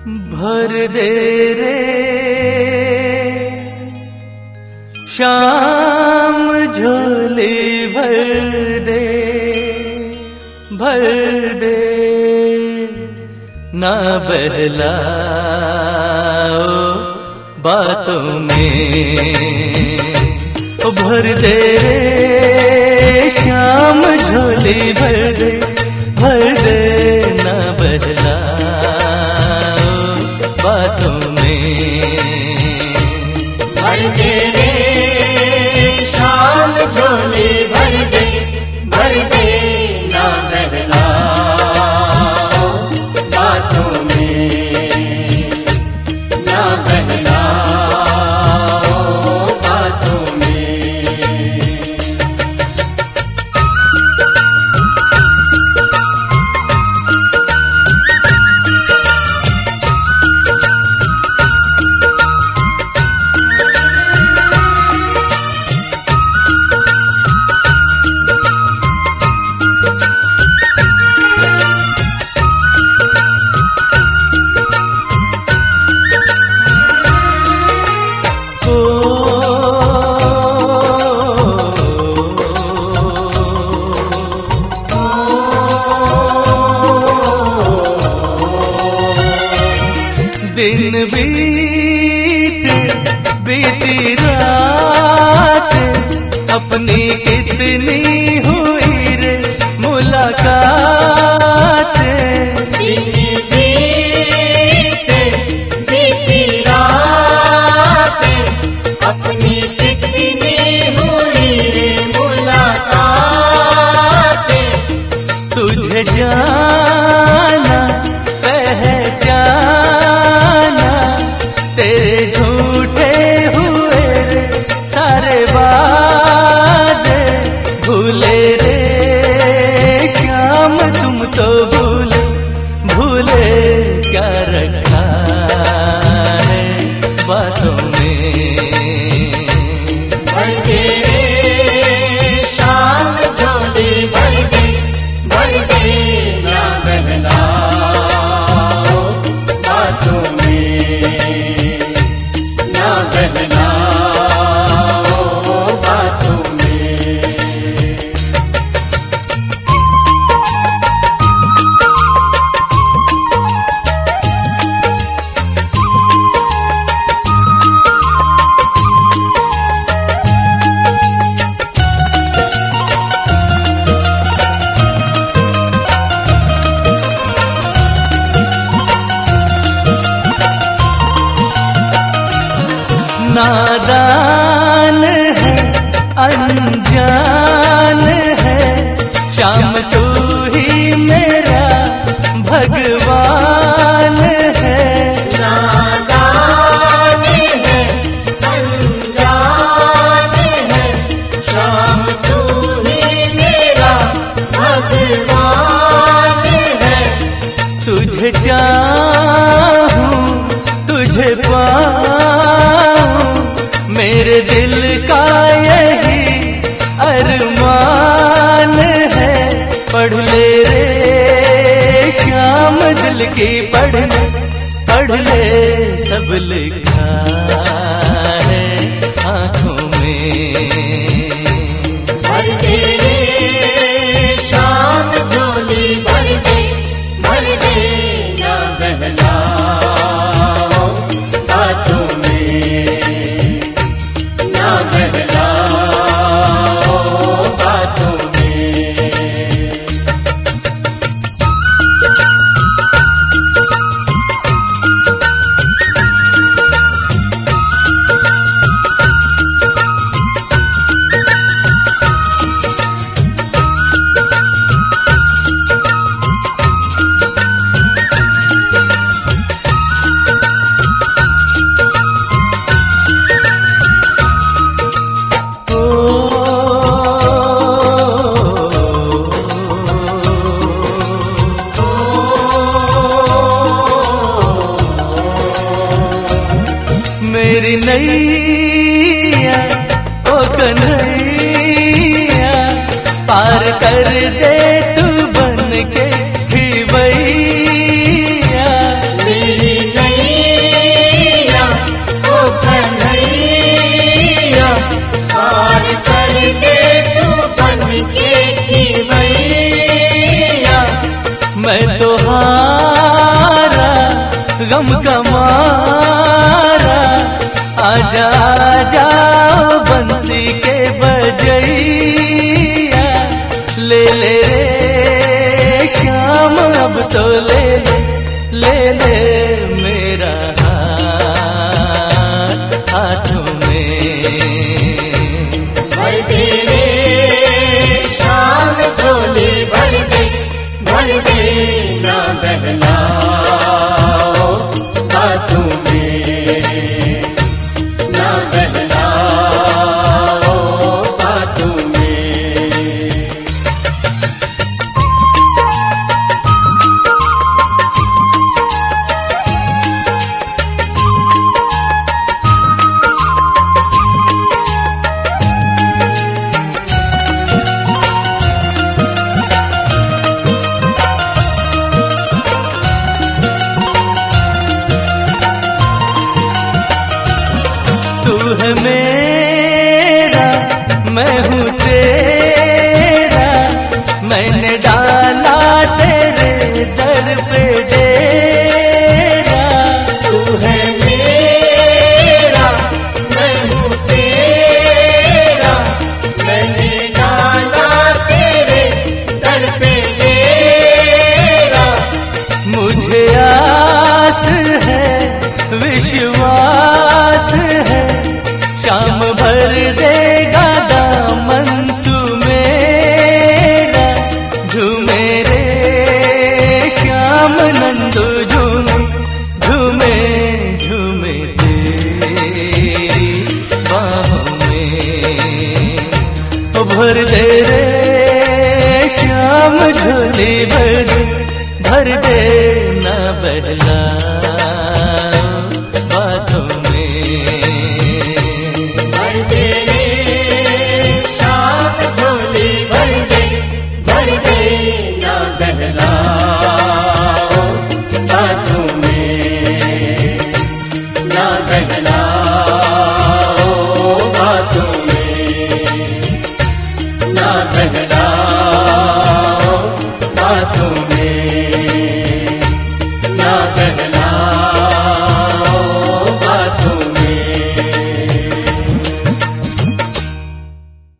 भर दे रे शाम झोली भर दे ना बहलाओ बातों में। भर दे रे शाम झोली भर दे ना बहलाओ बातों में। भर दे रे शाम झोली भर दे ना बहलाओ बातों में, ना बहलाओ बातों में। दिन बीती रात अपनी कितनी हुई रे मुलाकात। बीती रात अपनी कितनी हुई रे मुलाकात। तुझे जाना पहचाना तेरे झूठे हुए रे सारे वादे भूले रे शाम तुम तो भूले क्या रखा है बातों में। भर दे रे शाम झोली भर दे ना बहलाओ बातों में, ना बहलाओ बातों में। नादान है अनजान है शाम तू ही मेरा भगवान है। नादान है अनजान है शाम तू ही मेरा भगवान है। तुझे चाहूं तुझे पाऊं मेरे दिल का यही अरमान है। पढ़ ले रे शाम दिल की पढ़ ले सब लिखा है आँखों में। भर दे रे शाम झोली भर दे ना बहलाओ बातों में, ना बहलाओ बातों में। मेरी नैया ओ कन्हैया पार कर दे तू बन के खिवैया। मेरी गम का मारा, आजा आजा बंसी के बजैया, ले ले रे श्याम अब तो ले ले, ले ले मेरा हाथ हाथों में। भर दे रे शाम झोली भर दे, भर दे ना बहलाओ बातों में, ना बहलाओ बातों में। तू है मेरा मैं हूँ तेरा, मैंने डाला तेरे दर पे डेरा। तू है मेरा मैं हूँ तेरा, मैंने डाला तेरे दर पे डेरा। मुझे आस है विश्वास है, शाम भर देगा दामन तू मेरा। झूमे रे श्याम नंदू झूमे, झूमे झूमे तेरी बाहों में। ओ भर दे रे श्याम झोली भर दे, भर दे ना बहला बातों में। भर दे रे शाम झोली भर दे, भर दे ना बहलाओ बातों में, ना बहलाओ बातों में, ना बहलाओ बातों में।